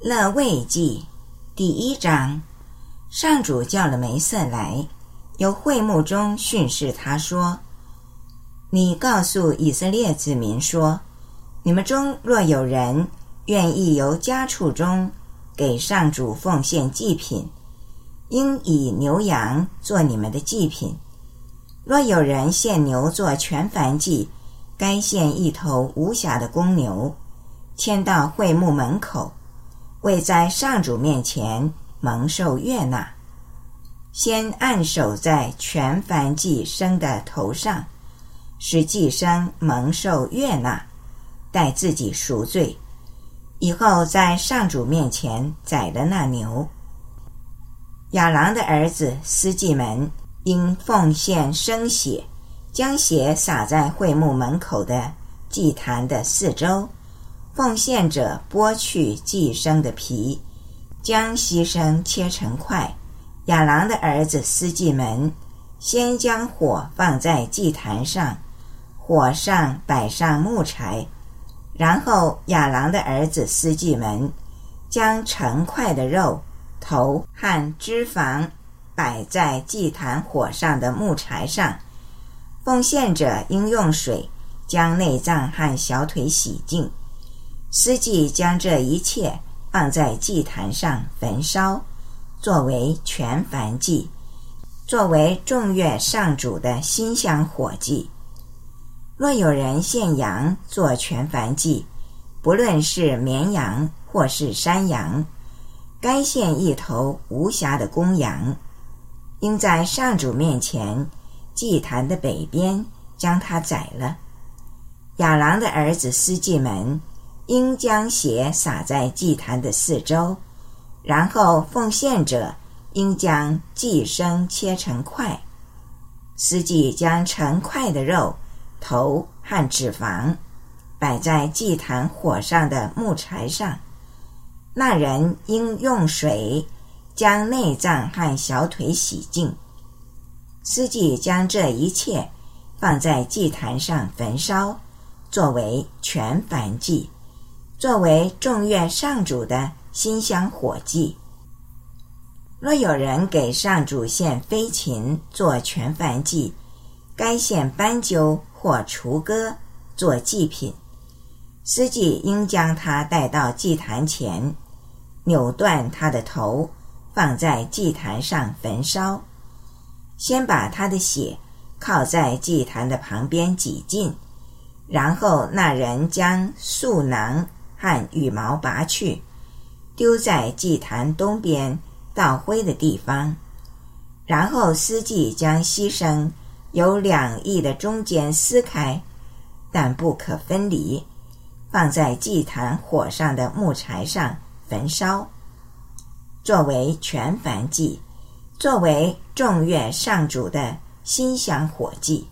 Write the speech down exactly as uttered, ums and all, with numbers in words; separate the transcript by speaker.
Speaker 1: 勒位记第一章。上主叫了梅瑟来，由会幕中训示他说：你告诉以色列子民说，你们中若有人愿意由家畜中给上主奉献祭品，应以牛羊做你们的祭品。若有人献牛做全燔祭，该献一头无瑕的公牛，牵到会幕门口，为在上主面前蒙受悦纳。先按手在全燔祭牲的头上，使祭牲蒙受悦纳，待自己赎罪。以后在上主面前宰了那牛。亚郎的儿子司祭们应奉献生血，将血洒在会幕门口的祭坛的四周。奉献者剥去祭牲的皮，将牺牲切成块。亚郎的儿子司祭们先将火放在祭坛上，火上摆上木柴，然后亚郎的儿子司祭们将成块的肉、头和脂肪摆在祭坛火上的木柴上。奉献者应用水将内脏和小腿洗净。司祭将这一切放在祭坛上焚烧，作为全燔祭，作为众悦上主的馨香火祭。若有人献羊做全燔祭，不论是绵羊或是山羊，该献一头无瑕的公羊，应在上主面前祭坛的北边将它宰了。亚郎的儿子司祭们应将血洒在祭坛的四周，然后奉献者应将祭牲切成块。司祭将成块的肉、头和脂肪摆在祭坛火上的木柴上。那人应用水将内脏和小腿洗净。司祭将这一切放在祭坛上焚烧，作为全燔祭，作为众悦上主的馨香火祭。若有人给上主献飞禽做全燔祭，该献斑鸠或雏鸽做祭品。司祭应将它带到祭坛前，扭断它的头，放在祭坛上焚烧。先把它的血靠在祭坛的旁边挤尽，然后那人将素囊和羽毛拔去，丢在祭坛东边倒灰的地方。然后司祭将牺牲由两翼的中间撕开，但不可分离，放在祭坛火上的木柴上焚烧，作为全燔祭，作为众悦上主的馨香火祭。